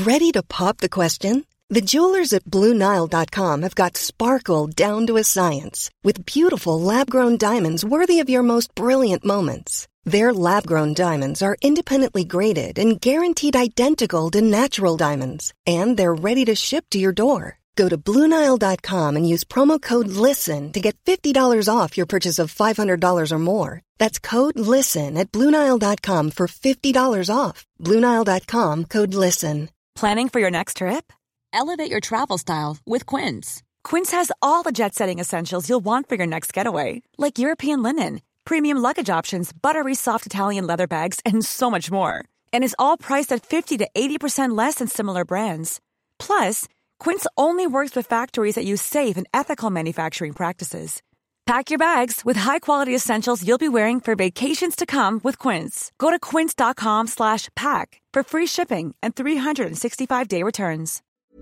Ready to pop the question? The jewelers at BlueNile.com have got sparkle down to a science with beautiful lab-grown diamonds worthy of your most brilliant moments. Their lab-grown diamonds are independently graded and guaranteed identical to natural diamonds, and they're ready to ship to your door. Go to BlueNile.com and use promo code LISTEN to get $50 off your purchase of $500 or more. That's code LISTEN at BlueNile.com for $50 off. BlueNile.com, code LISTEN. Planning for your next trip? Elevate your travel style with Quince. Quince has all the jet-setting essentials you'll want for your next getaway, like European linen, premium luggage options, buttery soft Italian leather bags, and so much more. And is all priced at 50 to 80% less than similar brands. Plus, Quince only works with factories that use safe and ethical manufacturing practices. Pack your bags with high-quality essentials you'll be wearing for vacations to come with Quince. Go to quince.com/pack for free shipping and 365-day returns.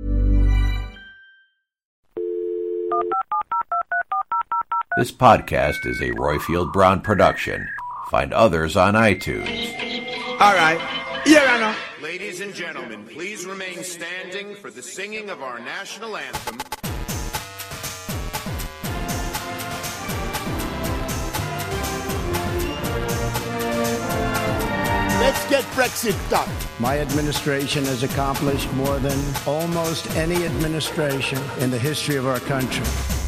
This podcast is a Royfield Brown production. Find others on iTunes. All right. Here I know. Ladies and gentlemen, please remain standing for the singing of our national anthem. Let's get Brexit done. My administration has accomplished more than almost any administration in the history of our country.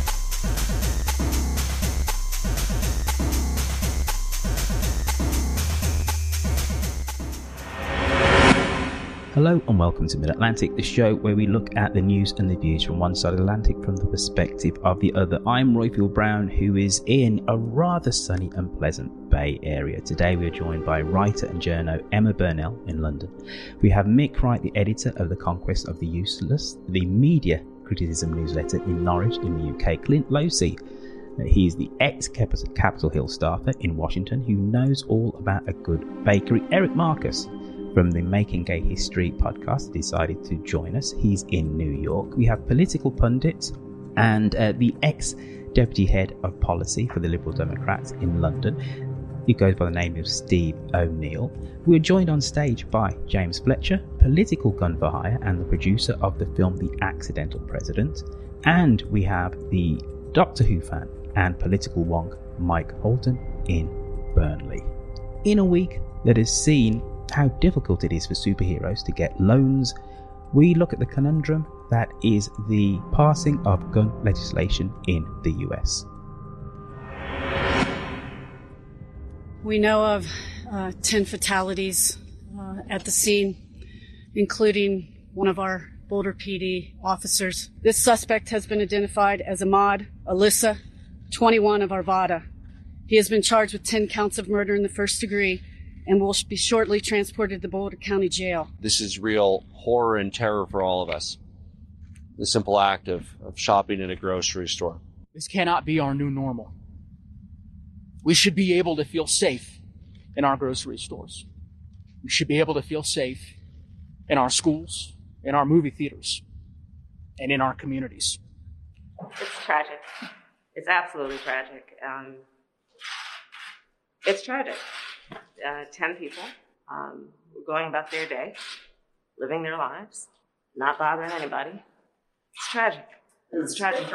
Hello and welcome to Mid-Atlantic, the show where we look at the news and the views from one side of the Atlantic from the perspective of the other. I'm Royfield Brown, who is in a rather sunny and pleasant Bay Area. Today we are joined by writer and journo Emma Burnell in London. We have Mick Wright, the editor of The Conquest of the Useless, the media criticism newsletter in Norwich in the UK. Clint Losey, he is the ex-Capitol Hill staffer in Washington who knows all about a good bakery. Eric Marcus from the Making Gay History podcast decided to join us. He's in New York. We have political pundits and the ex-deputy head of policy for the Liberal Democrats in London. He goes by the name of Steve O'Neill. We're joined on stage by James Fletcher, political gun for hire and the producer of the film The Accidental President. And we have the Doctor Who fan and political wonk Mike Holton in Burnley. In a week that has seen how difficult it is for superheroes to get loans, we look at the conundrum that is the passing of gun legislation in the US. We know of 10 fatalities at the scene, including one of our Boulder PD officers. This suspect has been identified as Ahmad Alyssa, 21 of Arvada. He has been charged with 10 counts of murder in the first degree and will be shortly transported to the Boulder County Jail. This is real horror and terror for all of us. The simple act of shopping in a grocery store. This cannot be our new normal. We should be able to feel safe in our grocery stores. We should be able to feel safe in our schools, in our movie theaters, and in our communities. It's tragic. It's absolutely tragic. It's tragic. 10 people going about their day, living their lives, not bothering anybody. It's tragic. It's tragic.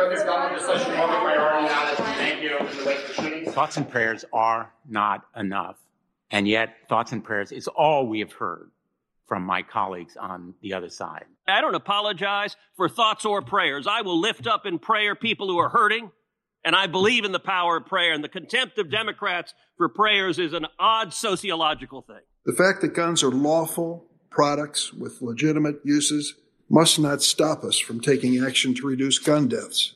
Thoughts and prayers are not enough. And yet, thoughts and prayers is all we have heard from my colleagues on the other side. I don't apologize for thoughts or prayers. I will lift up in prayer people who are hurting. And I believe in the power of prayer, and the contempt of Democrats for prayers is an odd sociological thing. The fact that guns are lawful products with legitimate uses must not stop us from taking action to reduce gun deaths.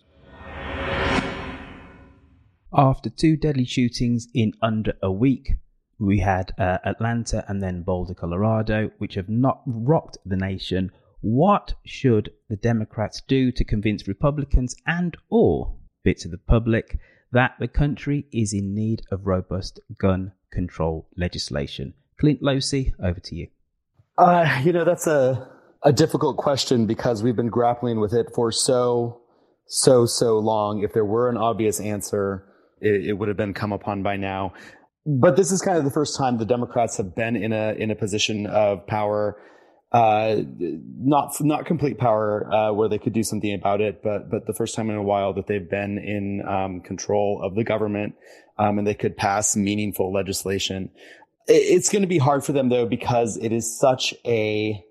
After 2 deadly shootings in under a week, we had Atlanta and then Boulder, Colorado, which have not rocked the nation. What should the Democrats do to convince Republicans and or bits of the public that the country is in need of robust gun control legislation? Clint Losey, over to you. That's a difficult question because we've been grappling with it for so long. If there were an obvious answer, it would have been come upon by now. But this is kind of the first time the Democrats have been in a position of power not complete power where they could do something about it, but the first time in a while that they've been in control of the government, and they could pass meaningful legislation. It's going to be hard for them though, because it is such a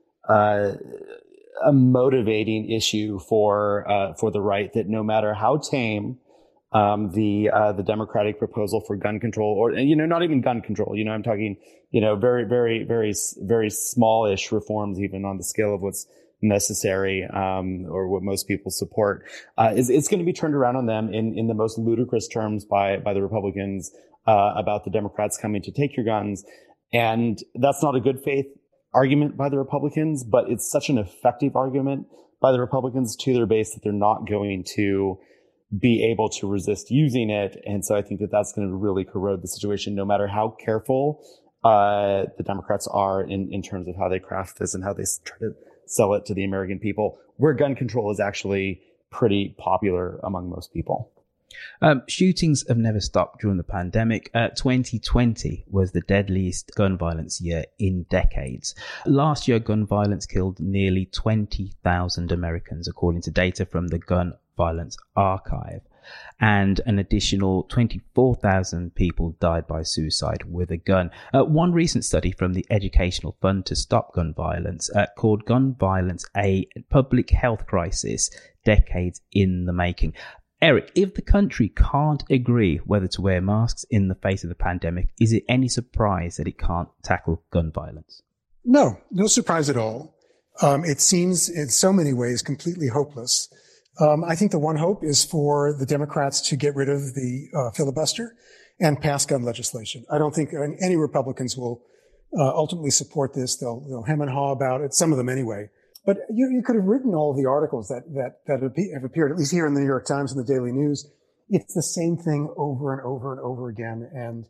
motivating issue for the right, that no matter how tame the Democratic proposal for gun control, or not even gun control, I'm talking very, very, very, very smallish reforms, even on the scale of what's necessary, or what most people support, it's going to be turned around on them in the most ludicrous terms by the Republicans about the Democrats coming to take your guns. And that's not a good faith argument by the Republicans, but it's such an effective argument by the Republicans to their base that they're not going to be able to resist using it. And so I think that that's going to really corrode the situation, no matter how careful the Democrats are in terms of how they craft this and how they try to sell it to the American people, where gun control is actually pretty popular among most people. Shootings have never stopped during the pandemic. 2020 was the deadliest gun violence year in decades. Last year, gun violence killed nearly 20,000 Americans, according to data from the Gun Violence Archive. And an additional 24,000 people died by suicide with a gun. One recent study from the Educational Fund to Stop Gun Violence called gun violence a public health crisis, decades in the making. Eric, if the country can't agree whether to wear masks in the face of the pandemic, is it any surprise that it can't tackle gun violence? No surprise at all. It seems in so many ways completely hopeless. I think the one hope is for the Democrats to get rid of the filibuster and pass gun legislation. I don't think any Republicans will ultimately support this. They'll hem and haw about it, some of them anyway. But you could have written all of the articles that have appeared, at least here in the New York Times and the Daily News. It's the same thing over and over and over again. And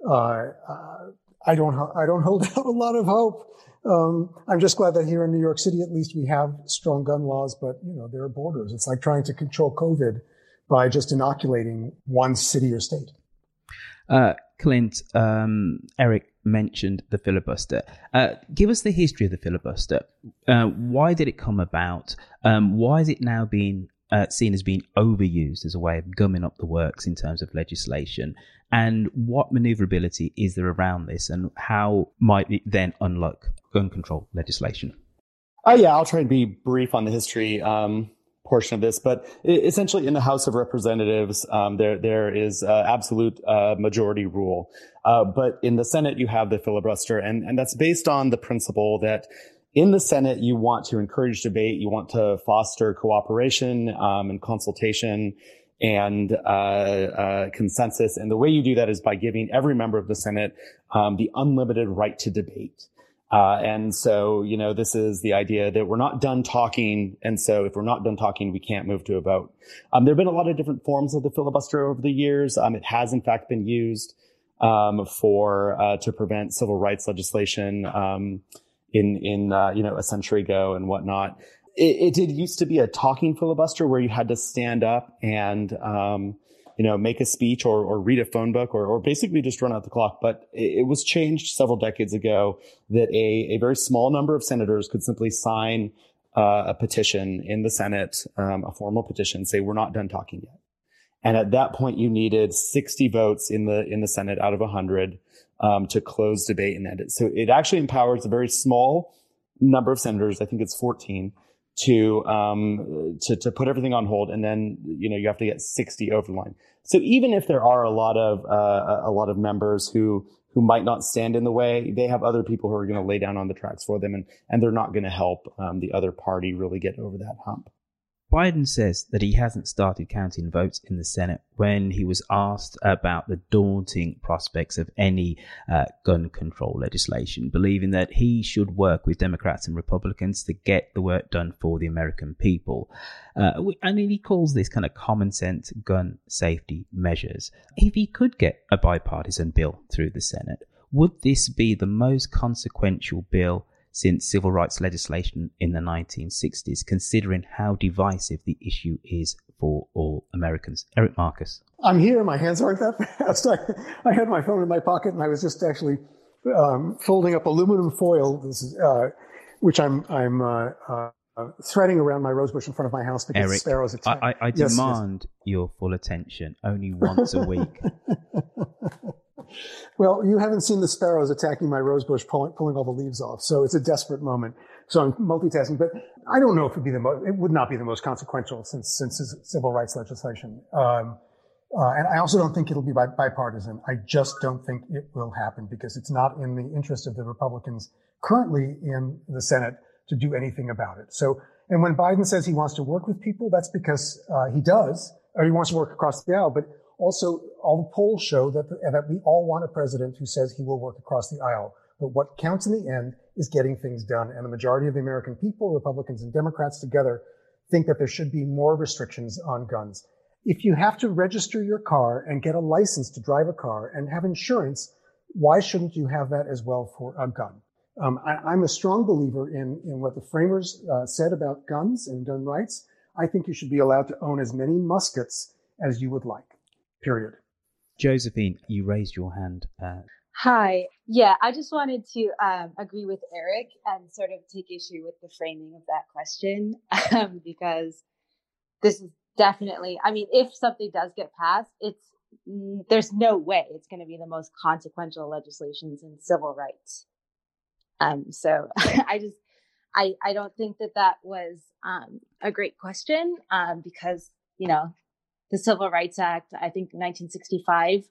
I don't hold out a lot of hope. I'm just glad that here in New York City, at least we have strong gun laws, but there are borders. It's like trying to control COVID by just inoculating one city or state. Clint, Eric mentioned the filibuster. Give us the history of the filibuster. Why did it come about? Why is it now being seen as being overused as a way of gumming up the works in terms of legislation? And what maneuverability is there around this? And how might it then unlock gun control legislation? I'll try and be brief on the history portion of this, but essentially in the House of Representatives, there is absolute majority rule. But in the Senate, you have the filibuster, and that's based on the principle that in the Senate, you want to encourage debate, you want to foster cooperation and consultation and consensus. And the way you do that is by giving every member of the Senate the unlimited right to debate. And so, this is the idea that we're not done talking. And so if we're not done talking, we can't move to a vote. There have been a lot of different forms of the filibuster over the years. It has, in fact, been used to prevent civil rights legislation a century ago and whatnot. It did used to be a talking filibuster where you had to stand up and make a speech or read a phone book or basically just run out the clock. But it was changed several decades ago that a very small number of senators could simply sign a petition in the Senate, a formal petition, say, we're not done talking yet. And at that point, you needed 60 votes in the Senate out of 100 to close debate and end it. So it actually empowers a very small number of senators, I think it's 14, to put everything on hold, and then you have to get 60 over the line. So even if there are a lot of members who might not stand in the way, they have other people who are going to lay down on the tracks for them, and they're not going to help the other party really get over that hump. Biden says that he hasn't started counting votes in the Senate when he was asked about the daunting prospects of any gun control legislation, believing that he should work with Democrats and Republicans to get the work done for the American people. And he calls this kind of common sense gun safety measures. If he could get a bipartisan bill through the Senate, would this be the most consequential bill since civil rights legislation in the 1960s, considering how divisive the issue is for all Americans? Eric Marcus. I'm here. My hands aren't that fast. I had my phone in my pocket, and I was just actually folding up aluminum foil. This is which I'm threading around my rosebush in front of my house because Eric, sparrows attack. I demand your full attention only once a week. Well, you haven't seen the sparrows attacking my rosebush, pulling all the leaves off. So it's a desperate moment. So I'm multitasking, but I don't know if it would not be the most consequential since it's civil rights legislation. And I also don't think it'll be bipartisan. I just don't think it will happen because it's not in the interest of the Republicans currently in the Senate to do anything about it. So, and when Biden says he wants to work with people, that's because he does, or he wants to work across the aisle, but also all the polls show that we all want a president who says he will work across the aisle. But what counts in the end is getting things done. And the majority of the American people, Republicans and Democrats together, think that there should be more restrictions on guns. If you have to register your car and get a license to drive a car and have insurance, why shouldn't you have that as well for a gun? I'm a strong believer in what the framers said about guns and gun rights. I think you should be allowed to own as many muskets as you would like, period. Josephine, you raised your hand. Hi. Yeah, I just wanted to agree with Eric and sort of take issue with the framing of that question because this is definitely, I mean, if something does get passed, there's no way it's going to be the most consequential legislations in civil rights. So I don't think that was a great question because, you know, the Civil Rights Act, I think 1965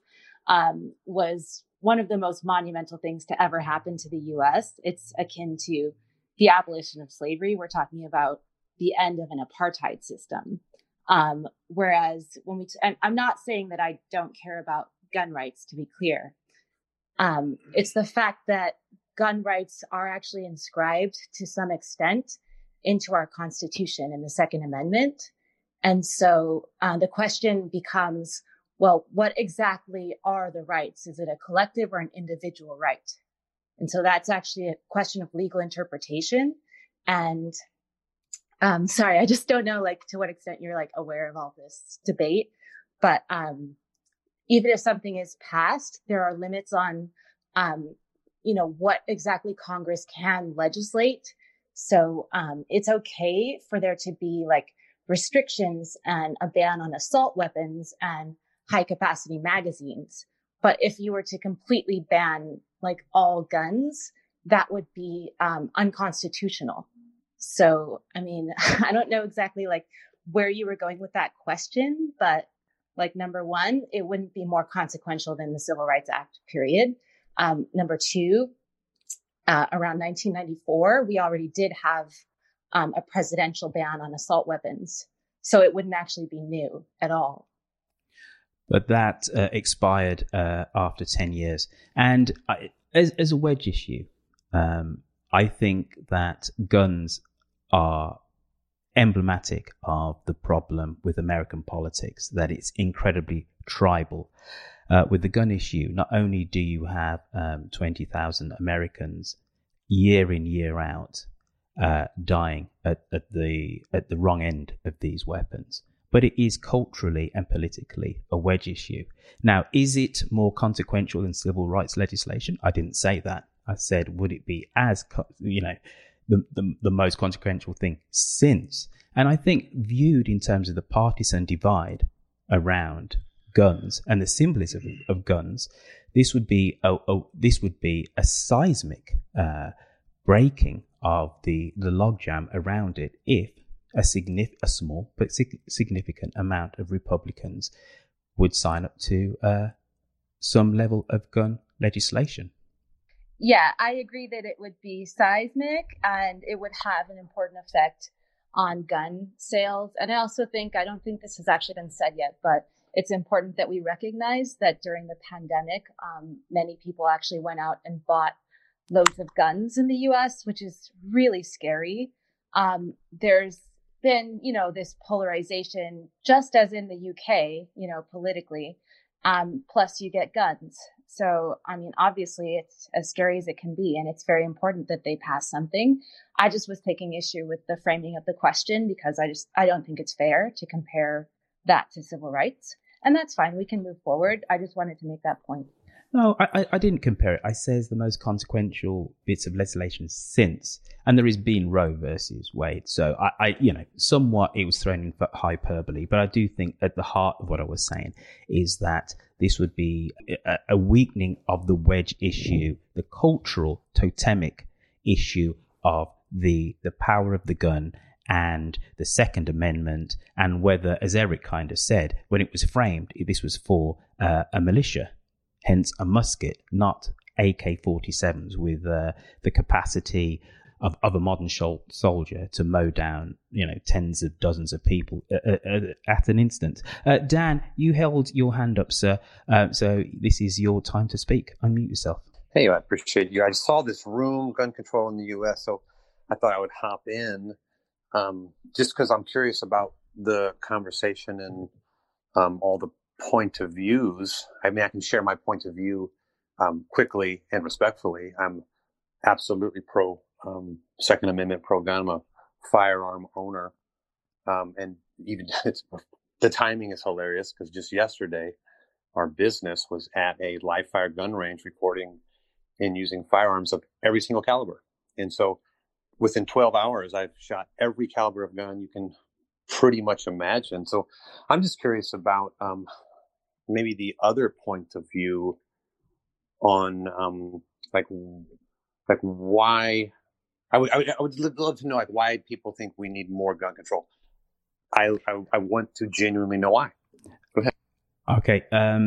was one of the most monumental things to ever happen to the U.S. It's akin to the abolition of slavery. We're talking about the end of an apartheid system. Whereas and I'm not saying that I don't care about gun rights, to be clear. It's the fact that gun rights are actually inscribed to some extent into our Constitution in the Second Amendment. And so the question becomes, well, what exactly are the rights? Is it a collective or an individual right? And so that's actually a question of legal interpretation. And sorry, I just don't know, to what extent you're aware of all this debate. But even if something is passed, there are limits on, what exactly Congress can legislate. So it's okay for there to be restrictions and a ban on assault weapons and high capacity magazines. But if you were to completely ban all guns, that would be unconstitutional. So, I mean, I don't know exactly where you were going with that question, but number one, it wouldn't be more consequential than the Civil Rights Act, period. Number two, around 1994, we already did have a presidential ban on assault weapons. So it wouldn't actually be new at all. But that expired after 10 years. And as a wedge issue, I think that guns are emblematic of the problem with American politics, that it's incredibly tribal. With the gun issue, not only do you have 20,000 Americans year in, year out dying at the wrong end of these weapons, but it is culturally and politically a wedge issue. Now, is it more consequential than civil rights legislation? I didn't say that. I said, would it be as, the most consequential thing since? And I think viewed in terms of the partisan divide around guns and the symbolism of guns, this would be a seismic breaking of the logjam around it if a small but significant amount of Republicans would sign up to some level of gun legislation. Yeah, I agree that it would be seismic and it would have an important effect on gun sales. And I don't think this has actually been said yet, but it's important that we recognize that during the pandemic, many people actually went out and bought loads of guns in the US, which is really scary. There's been, this polarization, just as in the UK, politically, plus you get guns. So, I mean, obviously it's as scary as it can be, and it's very important that they pass something. I just was taking issue with the framing of the question because I don't think it's fair to compare that to civil rights. And that's fine. We can move forward. I just wanted to make that point. No, I didn't compare it. I says the most consequential bits of legislation since, and there has been Roe versus Wade. So I somewhat it was thrown in for hyperbole, but I do think at the heart of what I was saying is that this would be a weakening of the wedge issue, the cultural totemic issue of the power of the gun and the Second Amendment, and whether, as Eric kind of said, when it was framed, this was for a militia. Hence a musket, not AK-47s with the capacity of a modern soldier to mow down, tens of dozens of people at an instant. Dan, you held your hand up, sir. So this is your time to speak. Unmute yourself. Hey, I appreciate you. I saw this room, gun control in the U.S., so I thought I would hop in just because I'm curious about the conversation and all the point of views. I mean, I can share my point of view quickly and respectfully. I'm absolutely pro Second Amendment, pro gun. I'm a firearm owner, and even the timing is hilarious because just yesterday, our business was at a live fire gun range recording and using firearms of every single caliber. And so, within 12 hours, I've shot every caliber of gun you can pretty much imagine. So, I'm just curious about maybe the other point of view on like why I would love to know like why people think we need more gun control. I want to genuinely know why. Go ahead. Okay,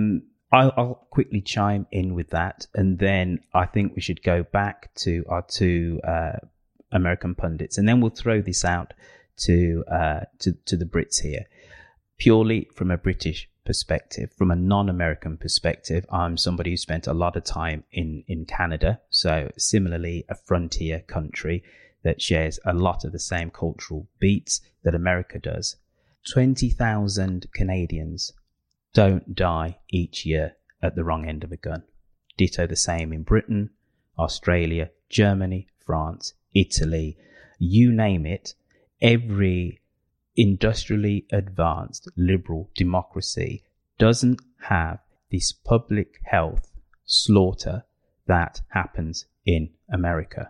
I'll quickly chime in with that, and then I think we should go back to our two American pundits, and then we'll throw this out to the Brits here. Purely from a British perspective, from a non-American perspective, I'm somebody who spent a lot of time in Canada, so similarly a frontier country that shares a lot of the same cultural beats that America does. 20,000 Canadians don't die each year at the wrong end of a gun. Ditto the same in Britain, Australia, Germany, France, Italy, you name it. Every industrially advanced liberal democracy doesn't have this public health slaughter that happens in America.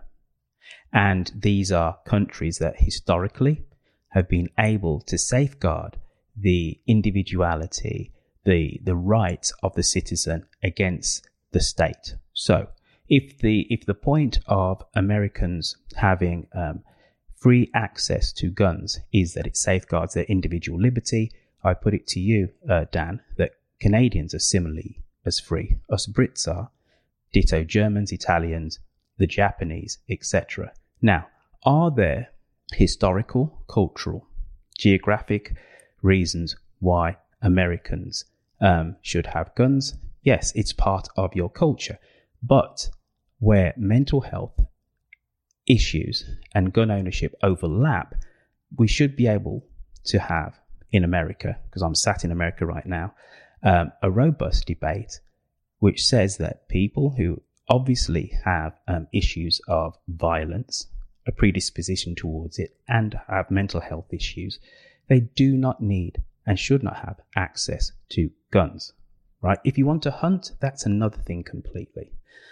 And these are countries that historically have been able to safeguard the individuality, the rights of the citizen against the state. So if the point of Americans having free access to guns is that it safeguards their individual liberty, I put it to you, Dan, that Canadians are similarly as free. Us Brits are. Ditto Germans, Italians, the Japanese, etc. Now, are there historical, cultural, geographic reasons why Americans should have guns? Yes, it's part of your culture. But where mental health issues and gun ownership overlap, we should be able to have in America, because I'm sat in America right now, a robust debate which says that people who obviously have issues of violence, a predisposition towards it, and have mental health issues, they do not need and should not have access to guns, right? If you want to hunt, that's another thing completely.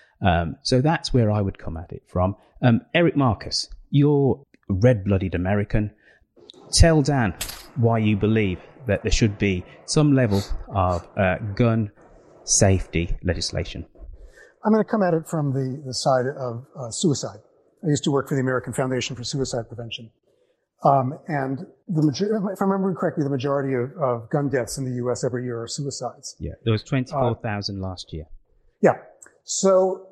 So that's where I would come at it from. Eric Marcus, you're a red-blooded American. Tell Dan why you believe that there should be some level of gun safety legislation. I'm going to come at it from the side of suicide. I used to work for the American Foundation for Suicide Prevention. And if I remember correctly, the majority of gun deaths in the U.S. every year are suicides. Yeah, there was 24,000 last year. Yeah. So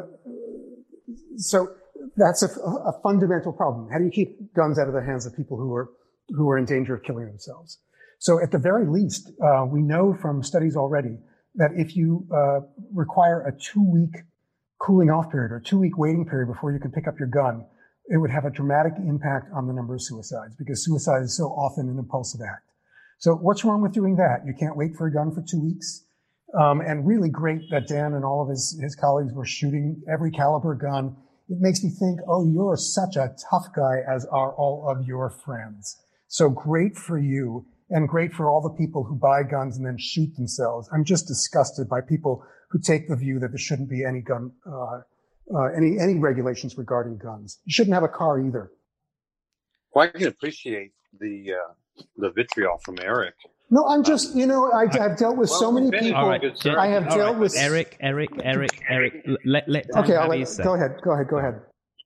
that's a fundamental problem. How do you keep guns out of the hands of people who are in danger of killing themselves? So at the very least, we know from studies already that if you require a 2-week cooling off period or 2-week waiting period before you can pick up your gun, it would have a dramatic impact on the number of suicides, because suicide is so often an impulsive act. So what's wrong with doing that? You can't wait for a gun for 2 weeks. And really great that Dan and all of his colleagues were shooting every caliber gun. It makes me think, oh, you're such a tough guy, as are all of your friends. So great for you. and great for all the people who buy guns and then shoot themselves. I'm just disgusted by people who take the view that there shouldn't be any gun, any regulations regarding guns. You shouldn't have a car either. Well, I can appreciate the vitriol from Eric. No, I'm just, I've dealt with so many people. All right, I have dealt with Eric. Let okay, Dan have his say. Go ahead.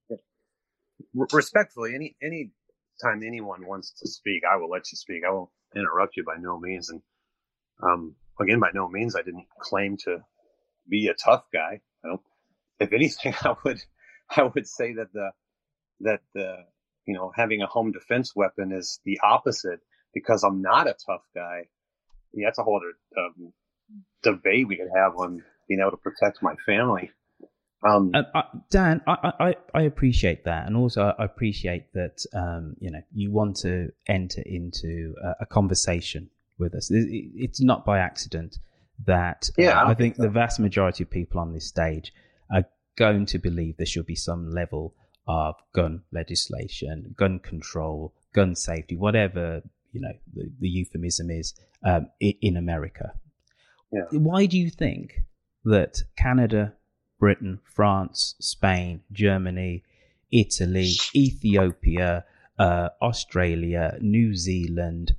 Respectfully, any time anyone wants to speak, I will let you speak. I won't interrupt you by no means. And again, by no means, I didn't claim to be a tough guy. If anything, I would say that having a home defense weapon is the opposite, because I'm not a tough guy. Yeah, that's a whole other debate we could have on being able to protect my family. Dan, I appreciate that, and also I appreciate that you want to enter into a conversation with us. It's not by accident that I think the vast majority of people on this stage are going to believe there should be some level of gun legislation, gun control, gun safety, whatever the euphemism is in America. Yeah. Why do you think that Canada, Britain, France, Spain, Germany, Italy, Ethiopia, Australia, New Zealand,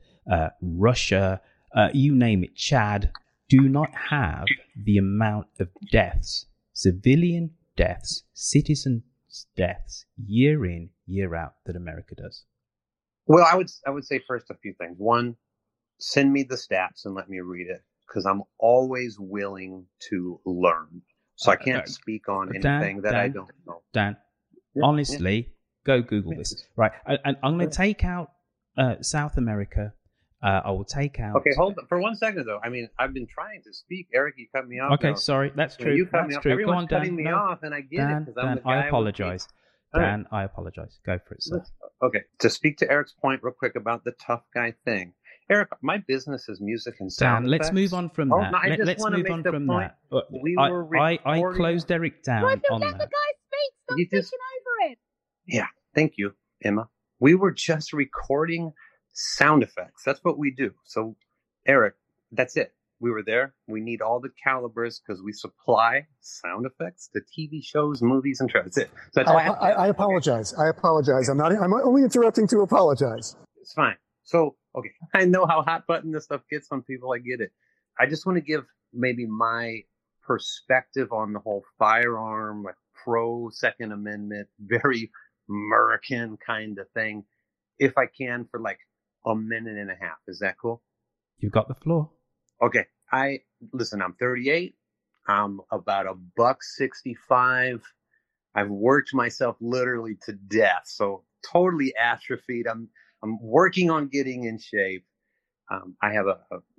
Russia, you name it, Chad, do not have the amount of deaths, civilian deaths, citizen deaths, year in, year out, that America does? Well, I would say first a few things. One, send me the stats and let me read it, because I'm always willing to learn. So I can't speak on anything that I don't know. Dan, honestly, go Google this. Right. And I'm going to take out South America. I will take out... Okay, hold on for 1 second, though. I mean, I've been trying to speak. Eric, you cut me off. Okay, now. sorry. That's true. You cut me That's off. true. Everyone's Go on, cutting Dan. me off, and I get it, because I'm the guy. I apologize. Dan, I apologize. Go for it, sir. Okay, to speak to Eric's point real quick about the tough guy thing. Eric, my business is music and sound Dan, let's effects. move on from that. No, Let's move on from point. that. I closed Eric down on let the that. guy speak. Stop taking over it. Yeah, thank you, Emma. We were just recording sound effects. That's what we do. So, Eric, that's it. We were there. We need all the calibers because we supply sound effects to TV shows, movies, and trailers. That's it. So that's all I have to I apologize. I apologize. I'm only interrupting to apologize. It's fine. So, okay, I know how hot button this stuff gets on people. I get it. I just want to give maybe my perspective on the whole firearm, like pro Second Amendment, very American kind of thing, if I can, for like a minute and a half. Is that cool? You've got the floor. Okay. I'm 38. I'm about $165. I've worked myself literally to death. So totally atrophied. I'm working on getting in shape. I have a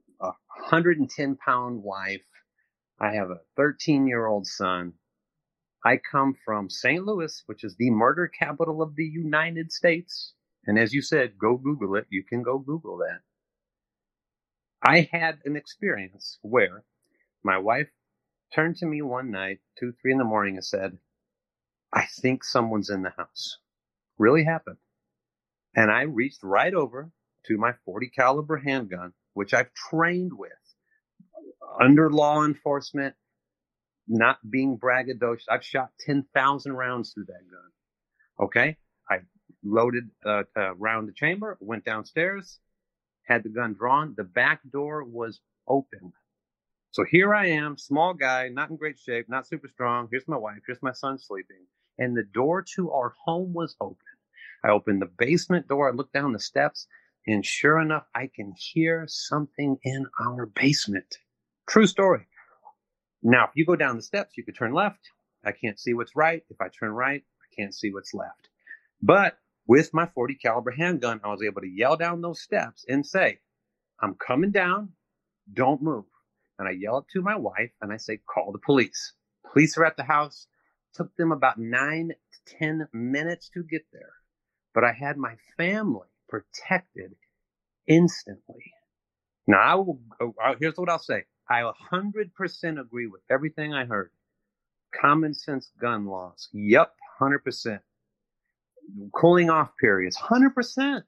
110-pound wife. I have a 13-year-old son. I come from St. Louis, which is the murder capital of the United States. And as you said, go Google it. You can go Google that. I had an experience where my wife turned to me one night, 2, 3 in the morning, and said, I think someone's in the house. Really happened. And I reached right over to my .40 caliber handgun, which I've trained with under law enforcement, not being braggadocious. I've shot 10,000 rounds through that gun. Okay. I loaded around the chamber, went downstairs, had the gun drawn. The back door was open. So here I am, small guy, not in great shape, not super strong. Here's my wife. Here's my son sleeping. And the door to our home was open. I opened the basement door. I looked down the steps, and sure enough, I can hear something in our basement. True story. Now, if you go down the steps, you could turn left. I can't see what's right. If I turn right, I can't see what's left. But with my .40 caliber handgun, I was able to yell down those steps and say, I'm coming down. Don't move. And I yell it to my wife and I say, call the police. Police are at the house. Took them about 9 to 10 minutes to get there. But I had my family protected instantly. Now, here's what I'll say. I 100% agree with everything I heard. Common sense gun laws. Yep, 100%. Cooling off periods. 100%.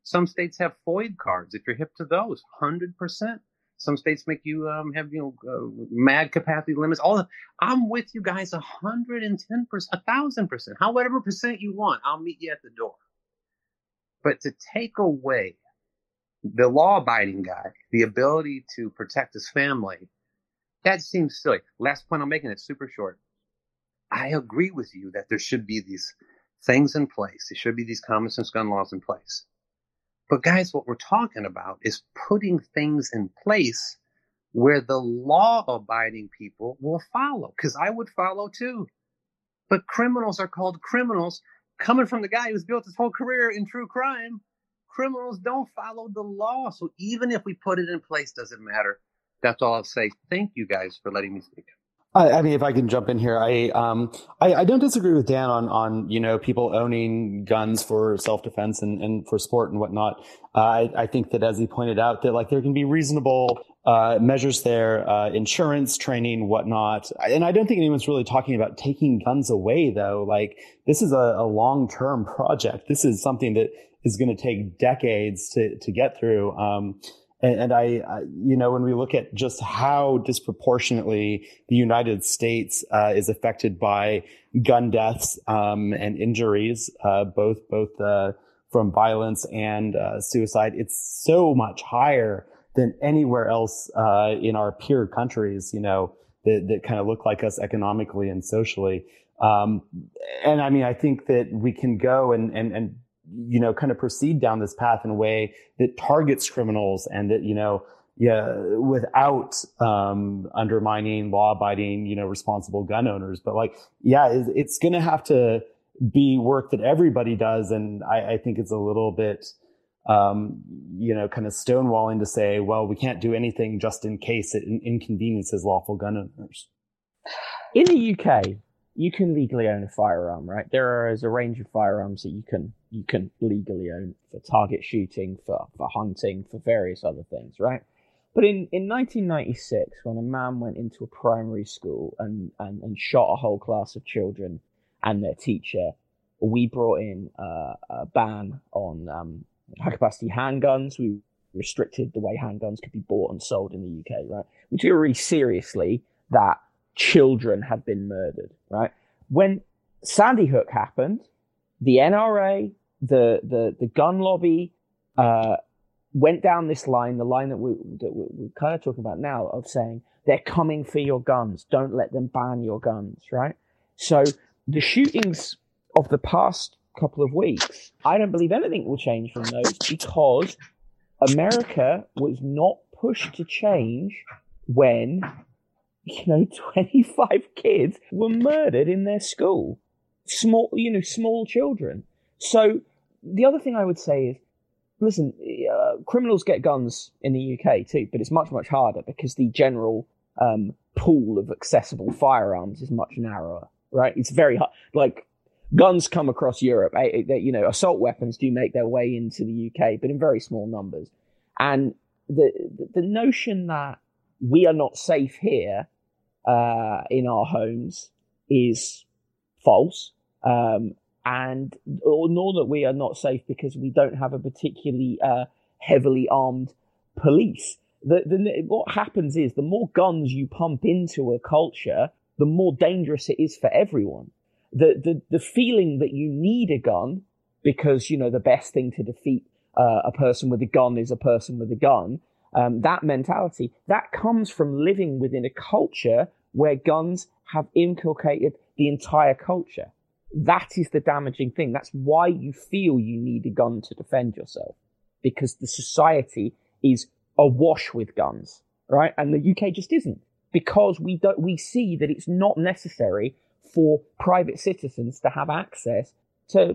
Some states have FOID cards. If you're hip to those, 100%. Some states make you have mag capacity limits. I'm with you guys 110%, 1,000%. However percent you want, I'll meet you at the door. But to take away the law-abiding guy, the ability to protect his family, that seems silly. Last point I'm making, it's super short. I agree with you that there should be these things in place. There should be these common sense gun laws in place. But guys, what we're talking about is putting things in place where the law-abiding people will follow, because I would follow too. But criminals are called criminals. Coming from the guy who's built his whole career in true crime, criminals don't follow the law. So even if we put it in place, doesn't matter. That's all I'll say. Thank you guys for letting me speak. I mean, if I can jump in here, I don't disagree with Dan on people owning guns for self-defense and for sport and whatnot. I think that, as he pointed out, that like there can be reasonable measures there, insurance, training, whatnot. And I don't think anyone's really talking about taking guns away, though. Like, this is a long-term project. This is something that is going to take decades to get through. And I, when we look at just how disproportionately the United States is affected by gun deaths and injuries, both from violence and suicide, it's so much higher than anywhere else in our peer countries, that kind of look like us economically and socially. And I mean, I think that we can go and kind of proceed down this path in a way that targets criminals and that, without undermining law-abiding, responsible gun owners. But it's going to have to be work that everybody does. And I think it's a little bit, kind of stonewalling to say, well, we can't do anything just in case it inconveniences lawful gun owners. In the UK, you can legally own a firearm, right? There is a range of firearms that you can legally own for target shooting, for hunting, for various other things, right? But in 1996, when a man went into a primary school and shot a whole class of children and their teacher, we brought in a ban on high-capacity handguns. We restricted the way handguns could be bought and sold in the UK, right? We took it really seriously that children had been murdered, right? When Sandy Hook happened, the NRA, the gun lobby, went down this line, the line that we're kind of talking about now, of saying they're coming for your guns. Don't let them ban your guns, right? So the shootings of the past couple of weeks, I don't believe anything will change from those, because America was not pushed to change when 25 kids were murdered in their school. Small children. So the other thing I would say is, listen, criminals get guns in the UK too, but it's much, much harder because the general pool of accessible firearms is much narrower, right? It's very hard. Like, guns come across Europe. Assault weapons do make their way into the UK, but in very small numbers. And the notion that we are not safe here in our homes is false, and nor that we are not safe because we don't have a particularly heavily armed police. What happens is, the more guns you pump into a culture, the more dangerous it is for everyone. The feeling that you need a gun because the best thing to defeat a person with a gun is a person with a gun. That mentality, that comes from living within a culture where guns have inculcated the entire culture. That is the damaging thing. That's why you feel you need a gun to defend yourself, because the society is awash with guns, right? And the UK just isn't, because we see that it's not necessary for private citizens to have access to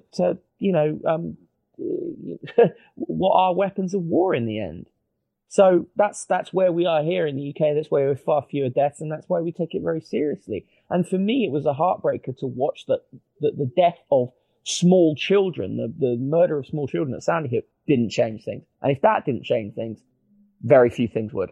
what are weapons of war in the end. So that's where we are here in the UK. That's where we have far fewer deaths, and that's why we take it very seriously. And for me, it was a heartbreaker to watch the death of small children, the murder of small children at Sandy Hook didn't change things. And if that didn't change things, very few things would.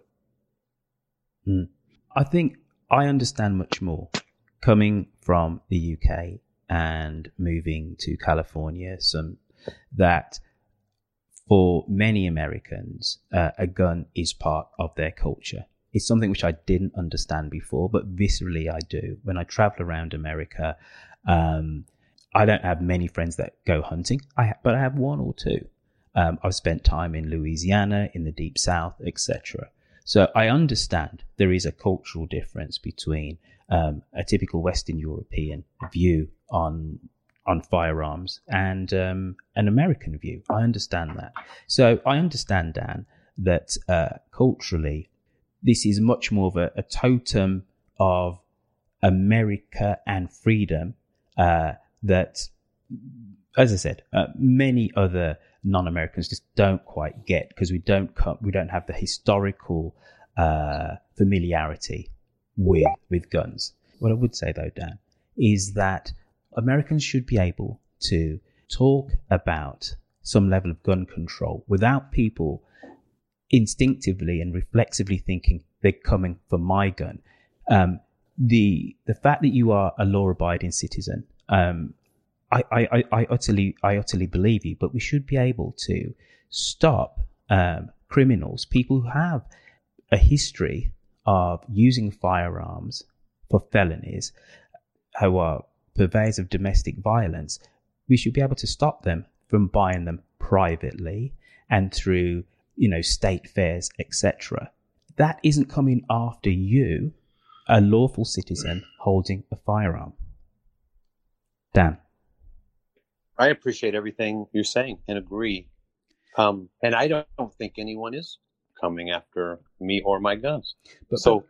I think I understand much more coming from the UK and moving to California, that for many Americans, a gun is part of their culture. It's something which I didn't understand before, but viscerally I do. When I travel around America, I don't have many friends that go hunting, but I have one or two. I've spent time in Louisiana, in the Deep South, etc. So I understand there is a cultural difference between a typical Western European view on firearms and an American view. I understand that. So I understand, Dan, that culturally, this is much more of a totem of America and freedom that, as I said, many other non-Americans just don't quite get, because we don't have the historical familiarity with guns. What I would say, though, Dan, is that Americans should be able to talk about some level of gun control without people instinctively and reflexively thinking they're coming for my gun. The fact that you are a law-abiding citizen, I utterly believe you, but we should be able to stop criminals, people who have a history of using firearms for felonies, who are purveyors of domestic violence. We should be able to stop them from buying them privately and through, state fairs, etc. That isn't coming after you, a lawful citizen holding a firearm. Dan. I appreciate everything you're saying and agree. And I don't think anyone is coming after me or my guns. Hold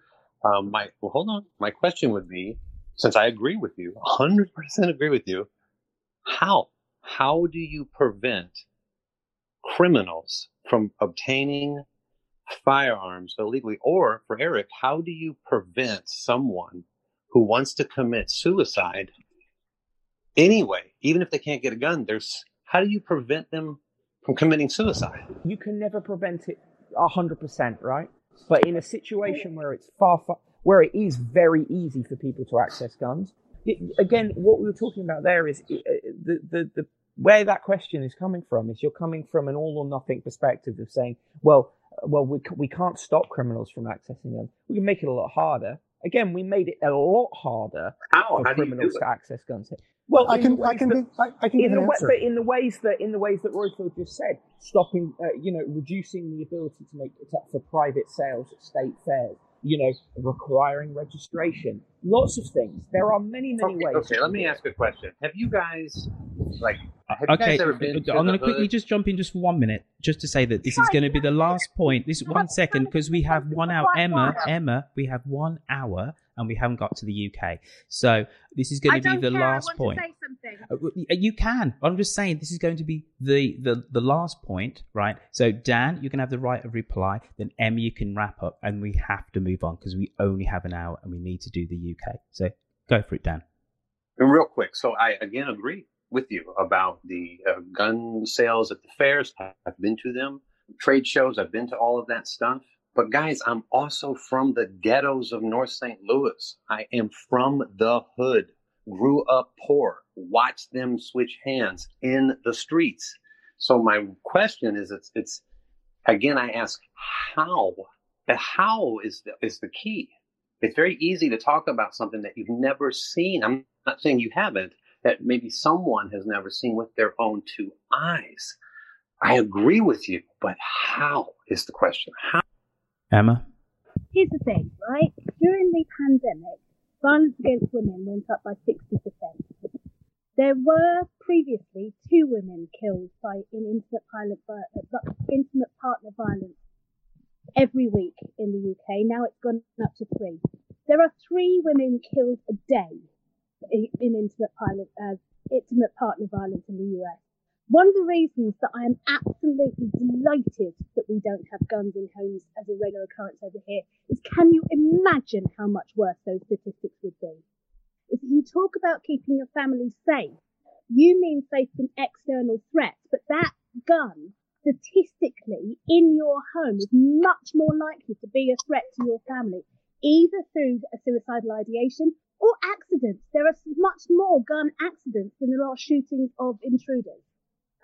on. My question would be, since I agree with you, 100% agree with you, how do you prevent criminals from obtaining firearms illegally? Or for Eric, how do you prevent someone who wants to commit suicide anyway, even if they can't get a gun? How do you prevent them from committing suicide? You can never prevent it 100%, right? But in a situation where it's where it is very easy for people to access guns, again, what we were talking about there is the where that question is coming from is you're coming from an all or nothing perspective of saying, well, we can't stop criminals from accessing guns. We can make it a lot harder. Again, we made it a lot harder for criminals to access guns. Well, I can give an answer. But in the ways that Royfield just said, stopping, reducing the ability to make it up for private sales at state fairs, requiring registration, lots of things. There are many ways. Okay, let me ask a question. Have you guys ever been to I'm going to quickly just jump in just for 1 minute, just to say that this is going to be the last point. This 1 second, because we have 1 hour. Emma, we have 1 hour and we haven't got to the UK. So this is going to be the last point. I want to say something. You can. I'm just saying this is going to be the last point, right? So Dan, you can have the right of reply. Then Emma, you can wrap up, and we have to move on because we only have an hour and we need to do the UK. So go for it, Dan. And real quick. So I again agree with you about the gun sales at the fairs. I've been to them. Trade shows. I've been to all of that stuff. But guys, I'm also from the ghettos of North St. Louis. I am from the hood, grew up poor, watched them switch hands in the streets. So my question is, it's again, I ask how is the key. It's very easy to talk about something that you've never seen. I'm not saying you haven't, that maybe someone has never seen with their own two eyes. I agree with you, but how is the question? How? Emma? Here's the thing, right? During the pandemic, violence against women went up by 60%. There were previously 2 women killed in intimate partner violence every week in the UK. Now it's gone up to 3. There are 3 women killed a day in intimate partner violence in the US. One of the reasons that I am absolutely delighted that we don't have guns in homes as a regular occurrence over here is, can you imagine how much worse those statistics would be? If you talk about keeping your family safe, you mean safe from external threats, but that gun, statistically, in your home is much more likely to be a threat to your family, either through a suicidal ideation or accidents. There are much more gun accidents than there are shootings of intruders.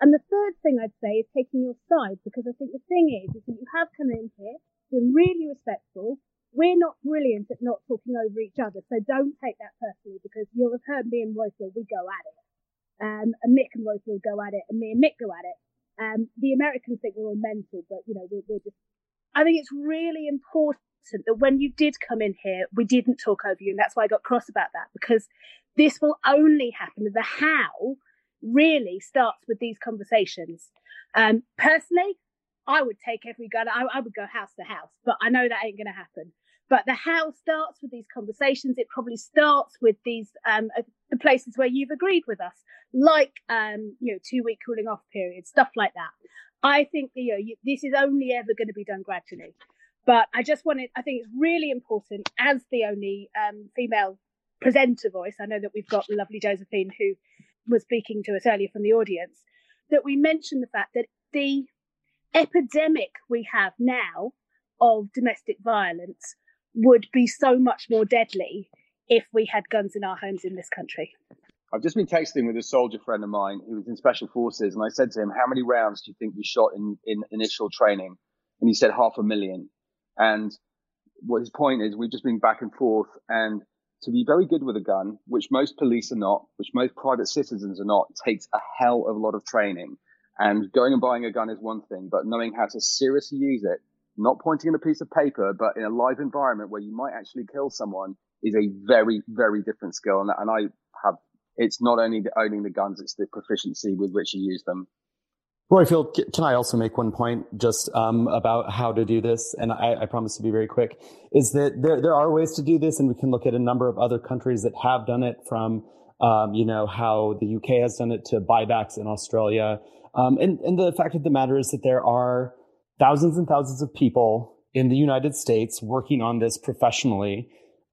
And the third thing I'd say is taking your side, because I think the thing is that you have come in here, been really respectful. We're not brilliant at not talking over each other, so don't take that personally, because you'll have heard me and Royfield, we go at it. And Mick and Royfield go at it, and me and Mick go at it. The Americans think we're all mental, but, you know, we're just... I think it's really important that when you did come in here, we didn't talk over you, and that's why I got cross about that, because this will only happen. The how really starts with these conversations. Personally, I would take every gun. I would go house to house, but I know that ain't going to happen. But the how starts with these conversations. It probably starts with these the places where you've agreed with us, like 2-week cooling off period, stuff like that. I think this is only ever going to be done gradually. But I think it's really important, as the only female presenter voice, I know that we've got the lovely Josephine who was speaking to us earlier from the audience, that we mention the fact that the epidemic we have now of domestic violence would be so much more deadly if we had guns in our homes in this country. I've just been texting with a soldier friend of mine who was in Special Forces, and I said to him, how many rounds do you think you shot in initial training? And he said 500,000. And what his point is, we've just been back and forth, and to be very good with a gun, which most police are not, which most private citizens are not, takes a hell of a lot of training. And going and buying a gun is one thing, but knowing how to seriously use it, not pointing at a piece of paper, but in a live environment where you might actually kill someone, is a very, very different skill. And I have, it's not only owning the guns, it's the proficiency with which you use them. Royfield, can I also make one point just about how to do this? And I promise to be very quick, is that there are ways to do this, and we can look at a number of other countries that have done it, from how the UK has done it to buybacks in Australia. And the fact of the matter is that there are thousands and thousands of people in the United States working on this professionally,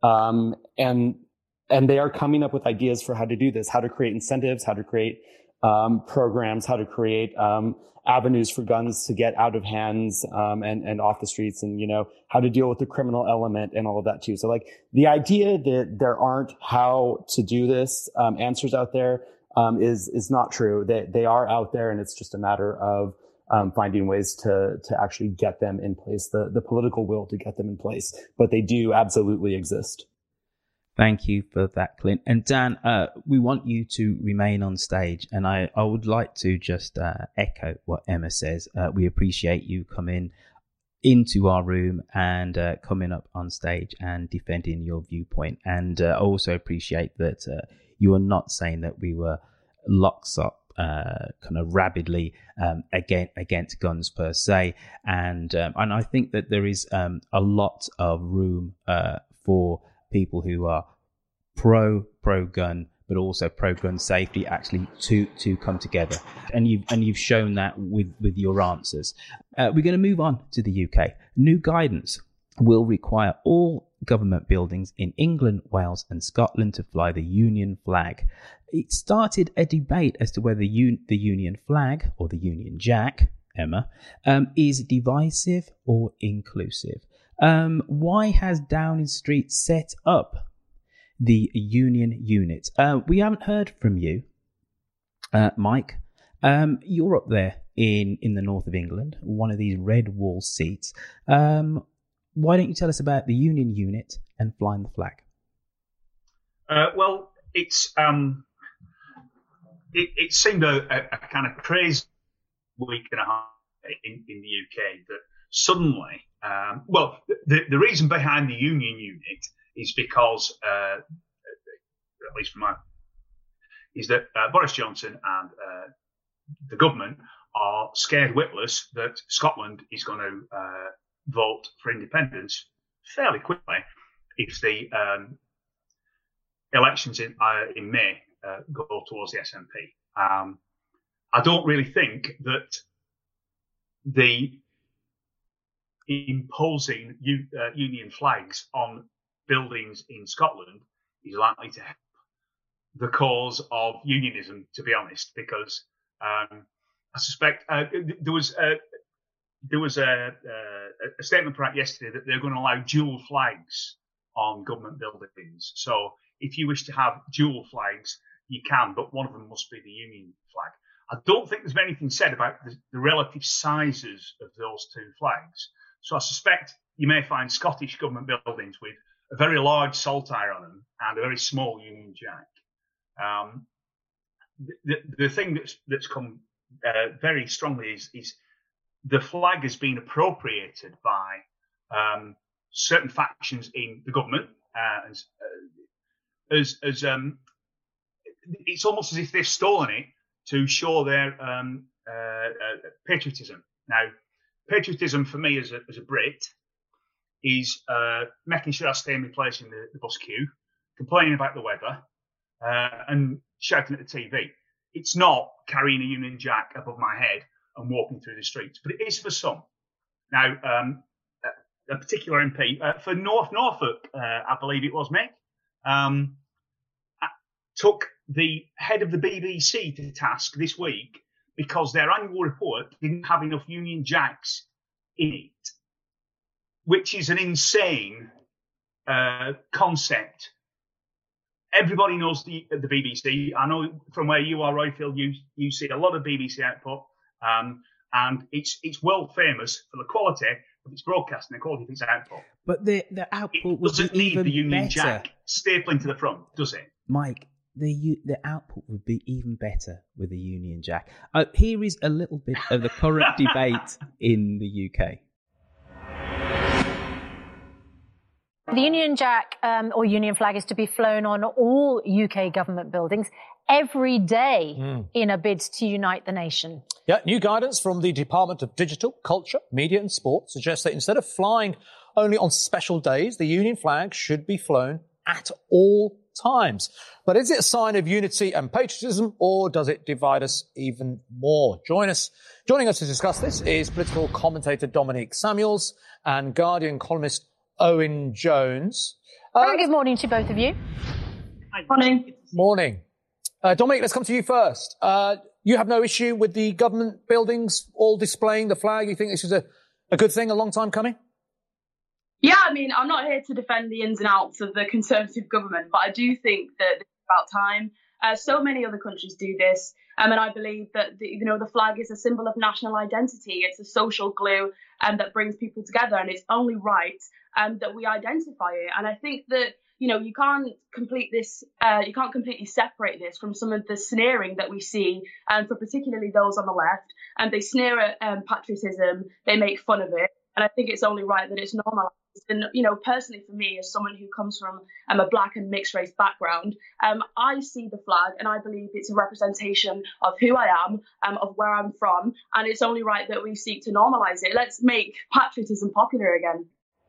and they are coming up with ideas for how to do this, how to create incentives, how to create programs, how to create avenues for guns to get out of hands and off the streets, and how to deal with the criminal element and all of that too. So like the idea that there aren't how to do this answers out there is not true. They are out there, and it's just a matter of finding ways to actually get them in place, the political will to get them in place. But they do absolutely exist. Thank you for that, Clint. And Dan, we want you to remain on stage. And I would like to just echo what Emma says. We appreciate you coming into our room and coming up on stage and defending your viewpoint. And I also appreciate that you are not saying that we were locks up kind of rabidly against guns per se. And I think that there is a lot of room for people who are pro gun, but also pro gun safety, actually to come together. And you've shown that with your answers. We're going to move on to the UK. New guidance will require all government buildings in England, Wales and Scotland to fly the Union flag. It started a debate as to whether the Union flag, or the Union Jack, Emma, is divisive or inclusive. Why has Downing Street set up the Union unit? We haven't heard from you, Mike. You're up there in the north of England, one of these red wall seats. Why don't you tell us about the Union unit and flying the flag? Well, it's it seemed a kind of crazy week and a half in the UK that suddenly, the reason behind the Union unit is because, at least from is that Boris Johnson and the government are scared witless that Scotland is going to vote for independence fairly quickly if the elections in May go towards the SNP. I don't really think that the imposing Union flags on buildings in Scotland is likely to help the cause of unionism, to be honest, because I suspect there was a statement put out yesterday that they're going to allow dual flags on government buildings. So if you wish to have dual flags, you can, but one of them must be the Union flag. I don't think there's been anything said about the relative sizes of those two flags. So I suspect you may find Scottish government buildings with a very large saltire on them and a very small Union Jack. The thing that's come very strongly is the flag has been appropriated by certain factions in the government, it's almost as if they've stolen it to show their patriotism. Now, patriotism for me as a Brit is making sure I stay in my place in the bus queue, complaining about the weather, and shouting at the TV. It's not carrying a Union Jack above my head and walking through the streets, but it is for some. Now, a particular MP for North Norfolk, I believe it was, Mick, took the head of the BBC to task this week because their annual report didn't have enough Union Jacks in it, which is an insane concept. Everybody knows the BBC. I know from where you are, Royfield, you see a lot of BBC output, and it's world famous for the quality of its broadcasting, the quality of its output. But the output would doesn't be need even the Union better. Jack stapling to the front, does it? Mike, the output would be even better with the Union Jack. Here is a little bit of the current debate in the UK. The Union Jack or Union flag is to be flown on all UK government buildings every day in a bid to unite the nation. Yeah, new guidance from the Department of Digital, Culture, Media and Sport suggests that instead of flying only on special days, the Union flag should be flown at all times. But is it a sign of unity and patriotism, or does it divide us even more? Joining us to discuss this is political commentator Dominique Samuels and Guardian columnist Owen Jones. Very good morning to both of you. Morning. Morning. Dominic, let's come to you first. You have no issue with the government buildings all displaying the flag? You think this is a good thing, a long time coming? Yeah, I mean, I'm not here to defend the ins and outs of the Conservative government, but I do think that it's about time. So many other countries do this, and I believe that the flag is a symbol of national identity. It's a social glue that brings people together, and it's only right that we identify it. And I think that you can't completely separate this from some of the sneering that we see, for particularly those on the left. And they sneer at patriotism, they make fun of it, and I think it's only right that it's normalised. And personally, for me, as someone who comes from a black and mixed race background, I see the flag and I believe it's a representation of who I am, of where I'm from, and it's only right that we seek to normalise it. Let's make patriotism popular again.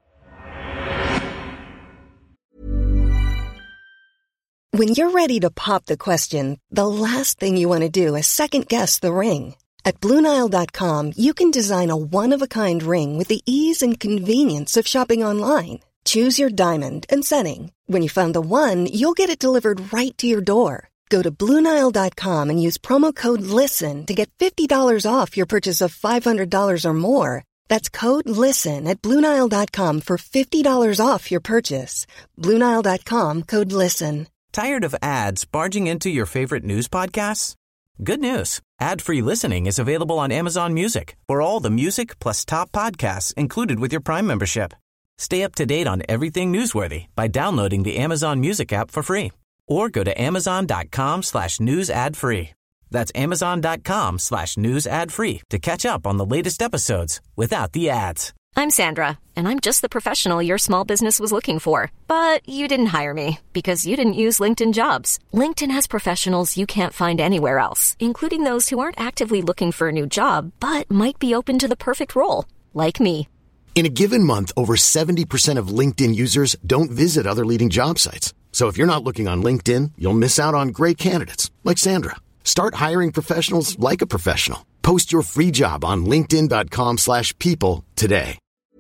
When you're ready to pop the question, the last thing you want to do is second-guess the ring. At BlueNile.com, you can design a one-of-a-kind ring with the ease and convenience of shopping online. Choose your diamond and setting. When you find the one, you'll get it delivered right to your door. Go to BlueNile.com and use promo code LISTEN to get $50 off your purchase of $500 or more. That's code LISTEN at BlueNile.com for $50 off your purchase. BlueNile.com, code LISTEN. Tired of ads barging into your favorite news podcasts? Good news. Ad-free listening is available on Amazon Music for all the music plus top podcasts included with your Prime membership. Stay up to date on everything newsworthy by downloading the Amazon Music app for free or go to amazon.com/news ad free. That's amazon.com/news ad free to catch up on the latest episodes without the ads. I'm Sandra, and I'm just the professional your small business was looking for. But you didn't hire me because you didn't use LinkedIn Jobs. LinkedIn has professionals you can't find anywhere else, including those who aren't actively looking for a new job, but might be open to the perfect role, like me. In a given month, over 70% of LinkedIn users don't visit other leading job sites. So if you're not looking on LinkedIn, you'll miss out on great candidates like Sandra. Start hiring professionals like a professional. Post your free job on linkedin.com/people today.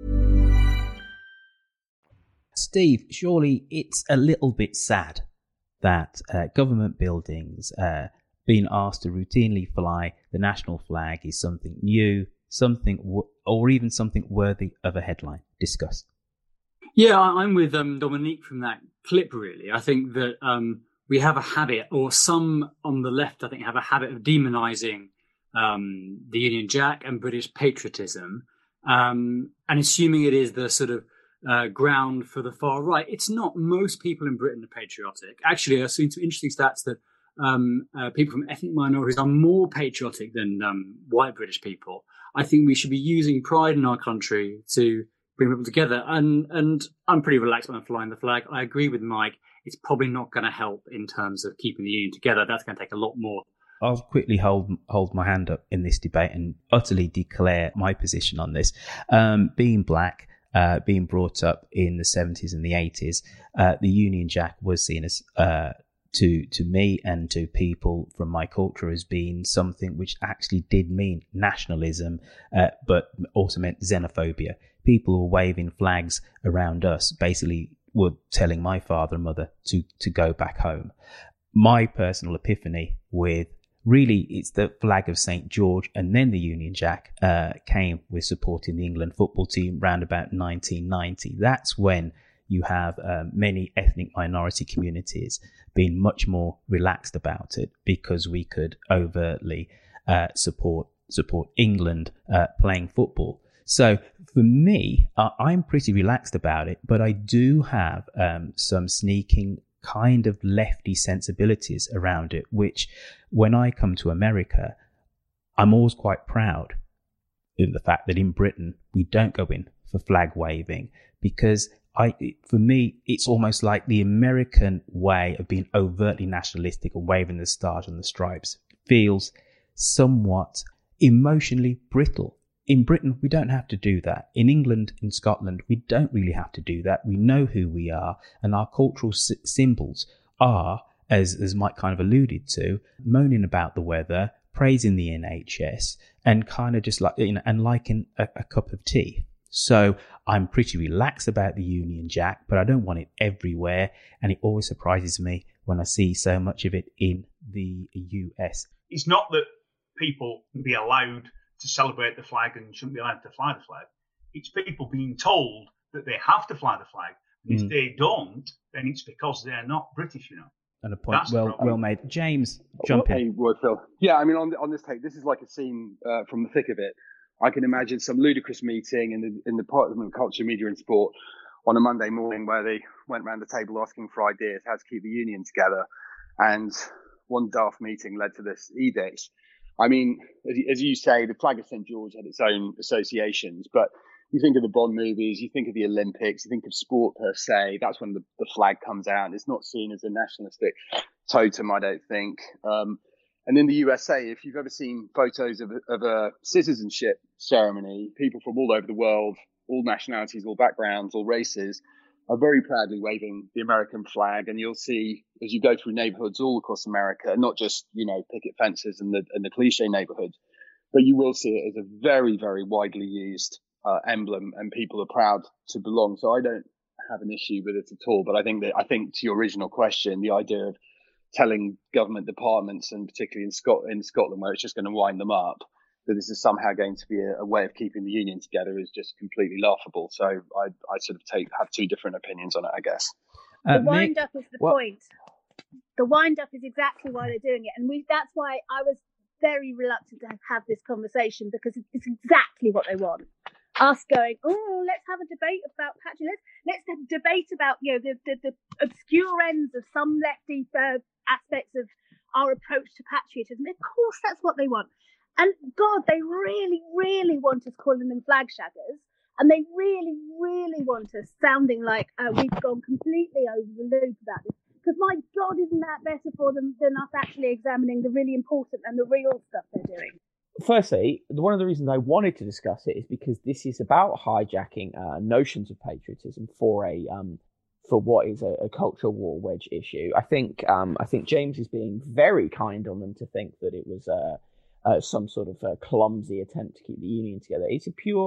Steve, surely it's a little bit sad that government buildings being asked to routinely fly the national flag is something new, or even something worthy of a headline. Discuss. Yeah, I'm with Dominique from that clip, really. I think that we have a habit, or some on the left, I think, have a habit of demonising the Union Jack and British patriotism, and assuming it is the sort of ground for the far right. It's not. Most people in Britain are patriotic. Actually, I've seen some interesting stats that people from ethnic minorities are more patriotic than white British people. I think we should be using pride in our country to bring people together. And I'm pretty relaxed when I'm flying the flag. I agree with Mike. It's probably not going to help in terms of keeping the union together. That's going to take a lot more. I'll quickly hold my hand up in this debate and utterly declare my position on this. Being black, being brought up in the 70s and the 80s, the Union Jack was seen as, to me and to people from my culture, as being something which actually did mean nationalism, but also meant xenophobia. People who were waving flags around us basically were telling my father and mother to go back home. My personal epiphany with really, it's the flag of St. George and then the Union Jack came with supporting the England football team round about 1990. That's when you have many ethnic minority communities being much more relaxed about it, because we could overtly support England playing football. So for me, I'm pretty relaxed about it, but I do have some sneaking kind of lefty sensibilities around it, which when I come to America, I'm always quite proud in the fact that in Britain, we don't go in for flag waving, because for me, it's almost like the American way of being overtly nationalistic and waving the stars and the stripes feels somewhat emotionally brittle. In Britain, we don't have to do that. In England, in Scotland, we don't really have to do that. We know who we are, and our cultural symbols are, as Mike kind of alluded to, moaning about the weather, praising the NHS, and kind of just like, and liking a cup of tea. So I'm pretty relaxed about the Union Jack, but I don't want it everywhere, and it always surprises me when I see so much of it in the US. It's not that people can be allowed to celebrate the flag and shouldn't be allowed to fly the flag. It's people being told that they have to fly the flag. And if they don't, then it's because they're not British, And a point well made. James, jump in. Hey, Phil. Yeah, I mean, on this take, this is like a scene from the thick of it. I can imagine some ludicrous meeting in the Department of Culture, Media and Sport on a Monday morning where they went around the table asking for ideas, how to keep the union together. And one daft meeting led to this edict. I mean, as you say, the flag of St. George had its own associations, but you think of the Bond movies, you think of the Olympics, you think of sport per se, that's when the flag comes out. It's not seen as a nationalistic totem, I don't think. And in the USA, if you've ever seen photos of a citizenship ceremony, people from all over the world, all nationalities, all backgrounds, all races, are very proudly waving the American flag. And you'll see, as you go through neighborhoods all across America, not just, picket fences and the cliche neighborhoods, but you will see it as a very, very widely used emblem, and people are proud to belong. So I don't have an issue with it at all. But I think to your original question, the idea of telling government departments, and particularly in Scotland, where it's just going to wind them up, that this is somehow going to be a way of keeping the union together is just completely laughable. So I sort of have two different opinions on it, I guess. The wind up is the point. The wind up is exactly why they're doing it, and that's why I was very reluctant to have this conversation, because it's exactly what they want. Us going, let's have a debate about patriotism. Let's debate about the obscure ends of some lefty aspects of our approach to patriotism. Of course, that's what they want. And God, they really, really want us calling them flag shaggers. And they really, really want us sounding like we've gone completely over the loop about this. Because my God, isn't that better for them than us actually examining the really important and the real stuff they're doing? Firstly, one of the reasons I wanted to discuss it is because this is about hijacking notions of patriotism for what is a cultural war wedge issue. I think James is being very kind on them to think that it was some sort of clumsy attempt to keep the union together. It's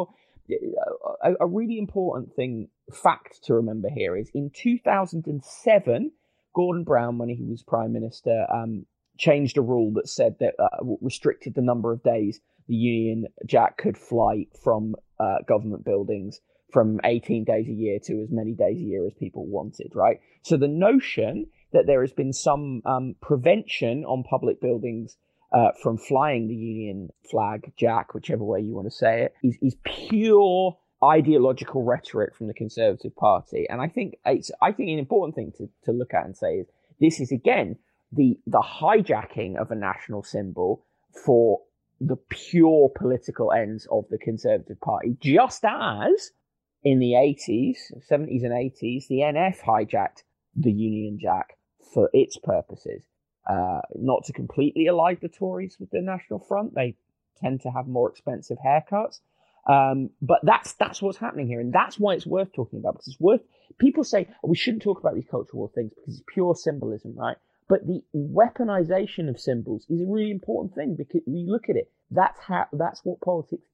a really important fact to remember here is in 2007, Gordon Brown, when he was Prime Minister, changed a rule that said that restricted the number of days the Union Jack could fly from government buildings from 18 days a year to as many days a year as people wanted, right? So the notion that there has been some prevention on public buildings from flying the Union flag, Jack, whichever way you want to say it, is pure ideological rhetoric from the Conservative Party. And I think an important thing to look at and say is this is, again, the hijacking of a national symbol for the pure political ends of the Conservative Party, just as in the 70s and 80s, the NF hijacked the Union Jack for its purposes. Not to completely ally the Tories with the National Front. They tend to have more expensive haircuts. But that's what's happening here. And that's why it's worth talking about. Because people say, we shouldn't talk about these cultural war things because it's pure symbolism, right? But the weaponization of symbols is a really important thing, because you look at it, that's how politics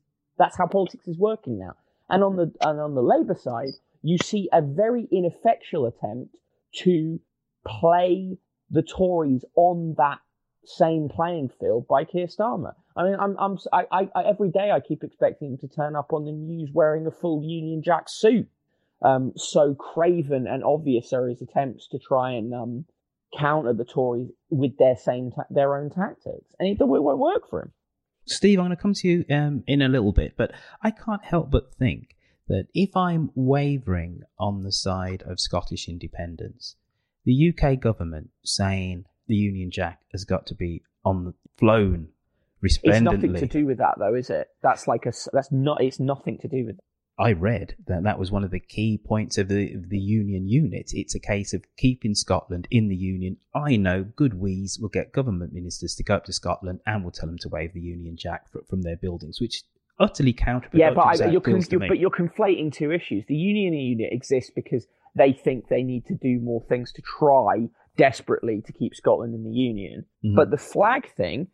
is working now. And on the Labour side, you see a very ineffectual attempt to play the Tories on that same playing field by Keir Starmer. I mean, I every day I keep expecting him to turn up on the news wearing a full Union Jack suit. So craven and obvious are his attempts to try and counter the Tories with their own tactics, and it won't work for him. Steve, I'm going to come to you in a little bit, but I can't help but think that if I'm wavering on the side of Scottish independence, the UK government saying the Union Jack has got to be flown resplendently. It's nothing to do with that, though, is it? It's nothing to do with that. I read that was one of the key points of the Union unit. It's a case of keeping Scotland in the Union. I know good wheeze will get government ministers to go up to Scotland and will tell them to wave the Union Jack from their buildings, which utterly counterproductive. Yeah, but you're conflating two issues. The Union unit exists because they think they need to do more things to try desperately to keep Scotland in the Union. Mm-hmm. But the flag thing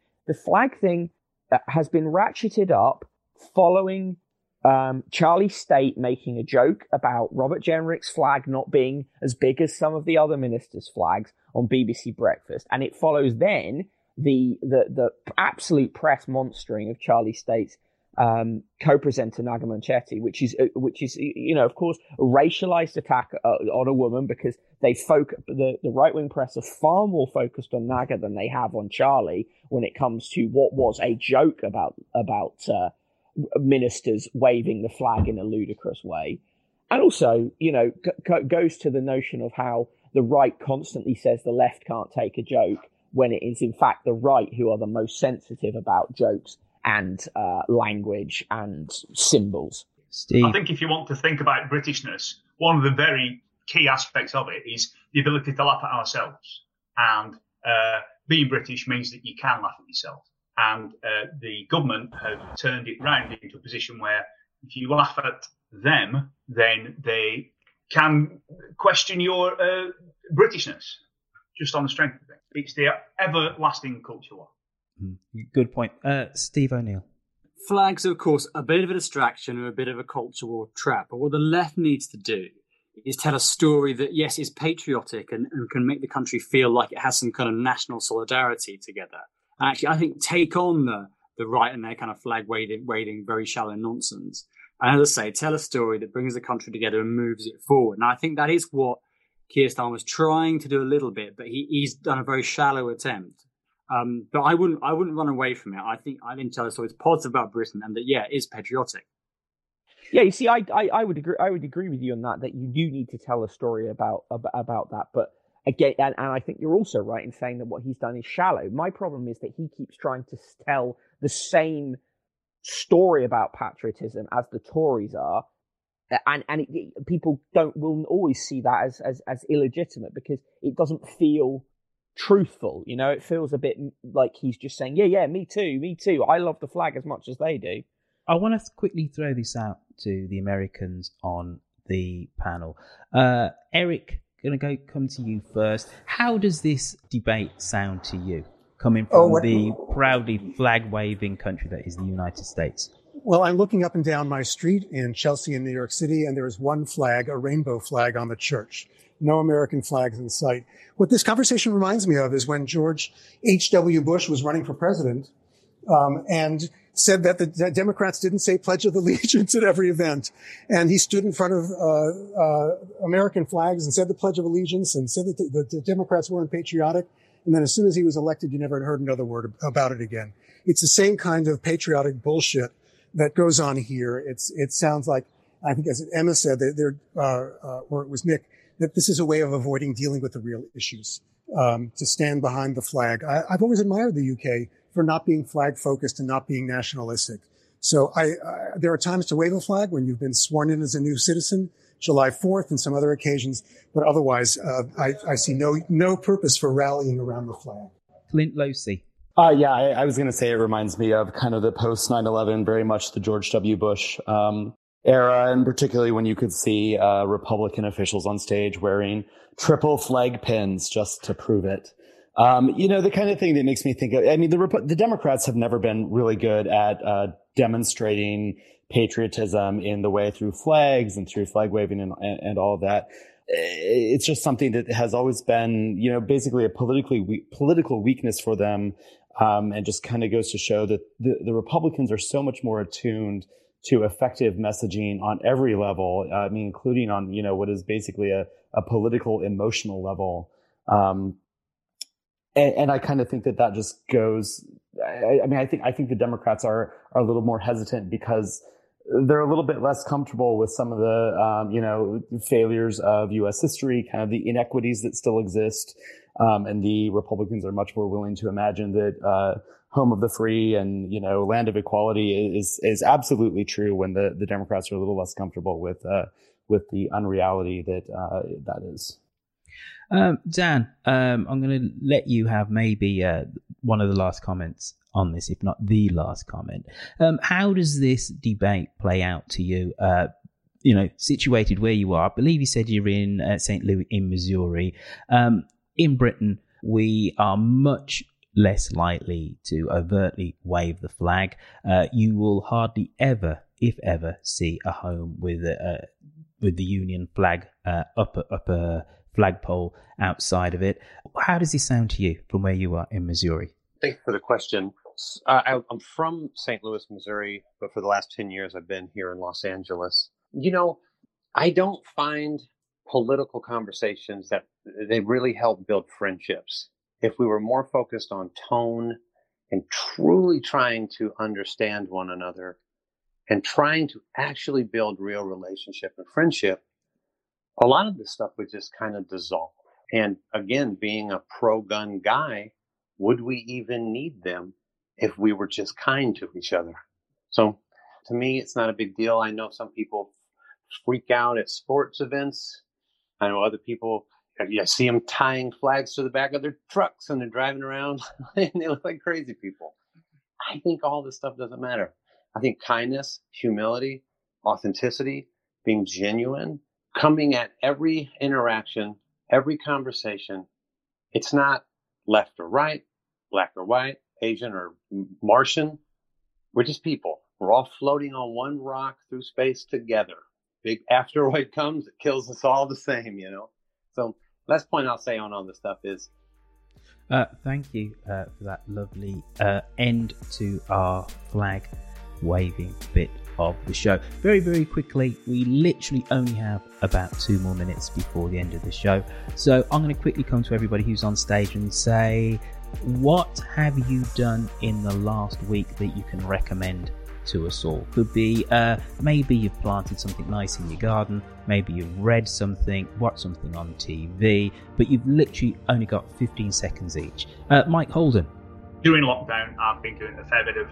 has been ratcheted up following Charlie State making a joke about Robert Jenrick's flag not being as big as some of the other ministers' flags on BBC Breakfast, and it follows then the absolute press monstering of Charlie State's co-presenter Naga Munchetty, which is of course a racialized attack on a woman, because the right-wing press are far more focused on Naga than they have on Charlie when it comes to what was a joke about ministers waving the flag in a ludicrous way. And also, goes to the notion of how the right constantly says the left can't take a joke, when it is in fact the right who are the most sensitive about jokes and language and symbols. Steve? I think if you want to think about Britishness, one of the very key aspects of it is the ability to laugh at ourselves. And being British means that you can laugh at yourself. And the government have turned it round into a position where if you laugh at them, then they can question your Britishness, just on the strength of it. It's the everlasting culture war. Good point. Steve O'Neill. Flags are, of course, a bit of a distraction or a bit of a culture war trap. But what the left needs to do is tell a story that, yes, is patriotic and can make the country feel like it has some kind of national solidarity together. Actually, I think take on the right and their kind of flag waving very shallow nonsense. And as I say, tell a story that brings the country together and moves it forward. And I think that is what Keir Starmer was trying to do a little bit, but he's done a very shallow attempt. But I wouldn't run away from it. I think tell a story that's positive about Britain and that, yeah, it is patriotic. Yeah, you see, I would agree with you on that you do need to tell a story about that, but. Again, and I think you're also right in saying that what he's done is shallow. My problem is that he keeps trying to tell the same story about patriotism as the Tories are, and people will always see that as illegitimate because it doesn't feel truthful. It feels a bit like he's just saying, yeah, me too. I love the flag as much as they do. I want to quickly throw this out to the Americans on the panel. Eric, going to come to you first. How does this debate sound to you, coming from the proudly flag-waving country that is the United States? Well, I'm looking up and down my street in Chelsea in New York City, and there is one flag, a rainbow flag on the church. No American flags in sight. What this conversation reminds me of is when George H.W. Bush was running for president, and said that the Democrats didn't say Pledge of Allegiance at every event. And he stood in front of American flags and said the Pledge of Allegiance and said that the Democrats weren't patriotic. And then as soon as he was elected, you never heard another word about it again. It's the same kind of patriotic bullshit that goes on here. It sounds like, I think as Emma said, or it was Nick, that this is a way of avoiding dealing with the real issues, to stand behind the flag. I've always admired the UK for not being flag focused and not being nationalistic. So there are times to wave a flag when you've been sworn in as a new citizen, July 4th and some other occasions, but otherwise, I see no purpose for rallying around the flag. Clint Losey. Yeah, I was going to say it reminds me of kind of the post 9/11, very much the George W. Bush era, and particularly when you could see Republican officials on stage wearing triple flag pins just to prove it. The kind of thing that makes me think of, the Democrats have never been really good at demonstrating patriotism in the way through flags and through flag waving and all of that. It's just something that has always been, basically a political weakness for them. And just kind of goes to show that the Republicans are so much more attuned to effective messaging on every level. Including on, what is basically a political emotional level. And I kind of think that just goes, I think the Democrats are a little more hesitant because they're a little bit less comfortable with some of the, failures of U.S. history, kind of the inequities that still exist. And the Republicans are much more willing to imagine that, home of the free and, land of equality is absolutely true when the Democrats are a little less comfortable with the unreality that is. Dan, I'm going to let you have maybe one of the last comments on this, if not the last comment. How does this debate play out to you? Situated where you are, I believe you said you're in St. Louis in Missouri. In Britain, we are much less likely to overtly wave the flag. You will hardly ever, if ever, see a home with the Union flag up a flagpole outside of it. How does this sound to you from where you are in Missouri? Thank you for the question. I'm from St. Louis, Missouri, but for the last 10 years, I've been here in Los Angeles. I don't find political conversations that they really help build friendships. If we were more focused on tone and truly trying to understand one another and trying to actually build real relationship and friendship, a lot of this stuff would just kind of dissolve. And again, being a pro-gun guy, would we even need them if we were just kind to each other? So to me, it's not a big deal. I know some people freak out at sports events. I know other people, I see them tying flags to the back of their trucks and they're driving around and they look like crazy people. I think all this stuff doesn't matter. I think kindness, humility, authenticity, being genuine, coming at every interaction, every conversation. It's not left or right, black or white, Asian or Martian. We're just people. We're all floating on one rock through space together. Big asteroid comes, it kills us all the same, So last point I'll say on all this stuff is... Thank you for that lovely end to our flag waving bit of the show. Very, very quickly, we literally only have about 2 more minutes before the end of the show. So I'm going to quickly come to everybody who's on stage and say, what have you done in the last week that you can recommend to us all? Could be maybe you've planted something nice in your garden, maybe you've read something, watched something on TV, but you've literally only got 15 seconds each. Mike Holden. During lockdown, I've been doing a fair bit of,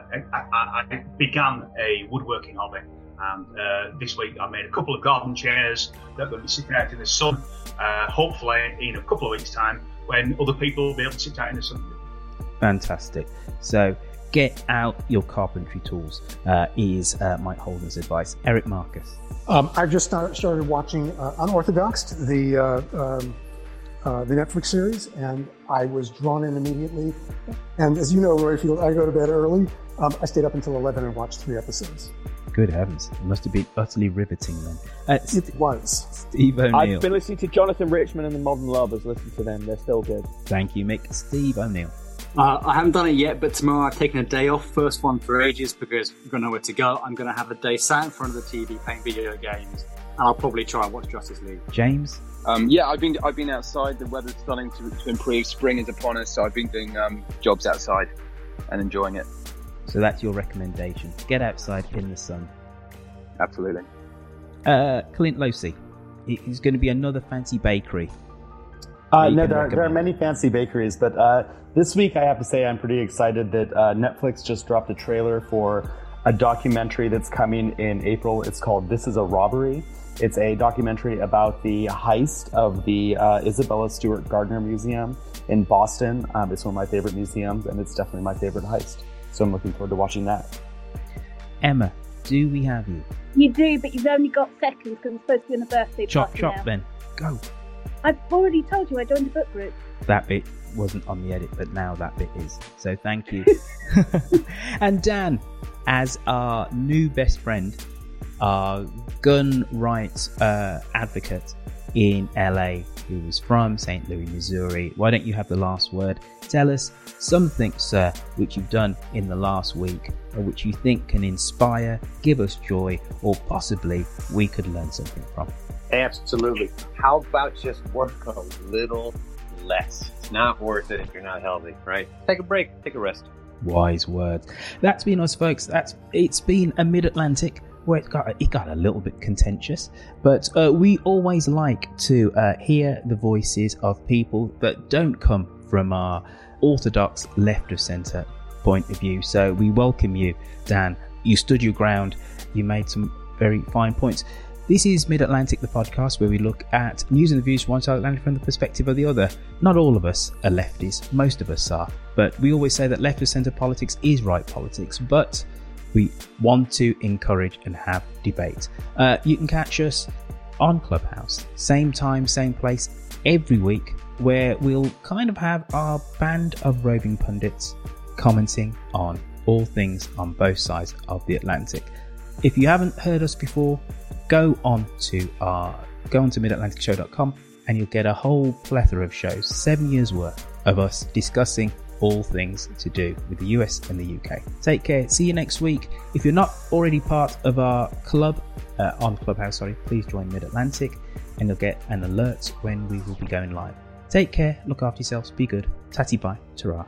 I began a woodworking hobby, and this week I made a couple of garden chairs that are going to be sitting out in the sun, hopefully in a couple of weeks' time when other people will be able to sit out in the sun. Fantastic. So get out your carpentry tools is Mike Holden's advice. Eric Marcus. I've just started watching Unorthodoxed, the Netflix series, and I was drawn in immediately. And as you know, Royfield, I go to bed early. I stayed up until 11 and watched 3 episodes. Good heavens. It must have been utterly riveting then. It was. Steve O'Neill. I've been listening to Jonathan Richman and the Modern Lovers. Listen to them. They're still good. Thank you, Mick. Steve O'Neill. I haven't done it yet, but tomorrow I've taken a day off. First one for ages because I've got nowhere to go. I'm going to have a day sat in front of the TV playing video games, and I'll probably try and watch Justice League. James? Yeah, I've been outside. The weather's starting to improve. Spring is upon us, so I've been doing jobs outside and enjoying it. So that's your recommendation. Get outside in the sun. Absolutely. Clint Losey, it's going to be another fancy bakery. No, there are many fancy bakeries, but this week I have to say I'm pretty excited that Netflix just dropped a trailer for a documentary that's coming in April. It's called This Is a Robbery. It's a documentary about the heist of the Isabella Stewart Gardner Museum in Boston. It's one of my favorite museums, and it's definitely my favorite heist. So I'm looking forward to watching that. Emma, do we have you? You do, but you've only got seconds because I'm supposed to be on a birthday party now. Chop, then. Go. I've already told you I joined a book group. That bit wasn't on the edit, but now that bit is. So thank you. And Dan, as our new best friend, our gun rights advocate in LA, who is from St. Louis, Missouri, why don't you have the last word? Tell us something, sir, which you've done in the last week, or which you think can inspire, give us joy, or possibly we could learn something from. Absolutely. How about just work a little less? It's not worth it if you're not healthy, right? Take a break, take a rest. Wise words. That's been us, folks. It's been a Mid-Atlantic where it got a little bit contentious, but we always like to hear the voices of people that don't come from our orthodox left of centre point of view. So we welcome you, Dan. You stood your ground. You made some very fine points. This is Mid-Atlantic, the podcast where we look at news and the views from one side of the Atlantic from the perspective of the other. Not all of us are lefties, most of us are, but we always say that left of centre politics is right politics, but we want to encourage and have debate. You can catch us on Clubhouse, same time, same place, every week, where we'll kind of have our band of roving pundits commenting on all things on both sides of the Atlantic. If you haven't heard us before, go on to midatlanticshow.com and you'll get a whole plethora of shows, 7 years worth of us discussing all things to do with the US and the UK. Take care. See you next week. If you're not already part of our club on Clubhouse, please join Mid-Atlantic and you'll get an alert when we will be going live. Take care. Look after yourselves. Be good. Tatty bye. Ta-ra.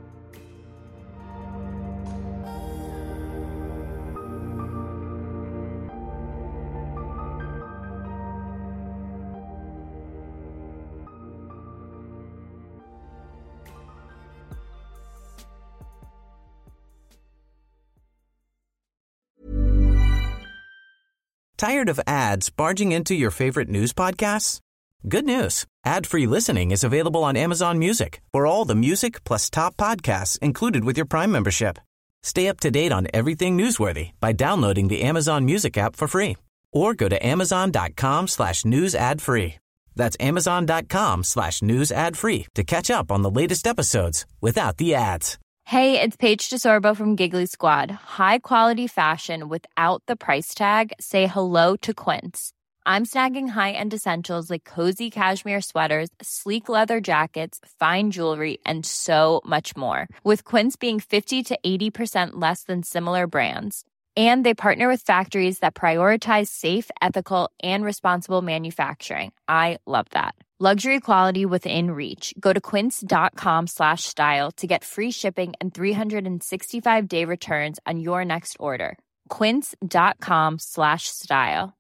Tired of ads barging into your favorite news podcasts? Good news. Ad-free listening is available on Amazon Music for all the music plus top podcasts included with your Prime membership. Stay up to date on everything newsworthy by downloading the Amazon Music app for free or go to amazon.com/news ad free. That's amazon.com/news ad free to catch up on the latest episodes without the ads. Hey, it's Paige DeSorbo from Giggly Squad. High quality fashion without the price tag. Say hello to Quince. I'm snagging high-end essentials like cozy cashmere sweaters, sleek leather jackets, fine jewelry, and so much more. With Quince being 50 to 80% less than similar brands. And they partner with factories that prioritize safe, ethical, and responsible manufacturing. I love that. Luxury quality within reach. Go to quince.com/style to get free shipping and 365-day returns on your next order. Quince.com/style.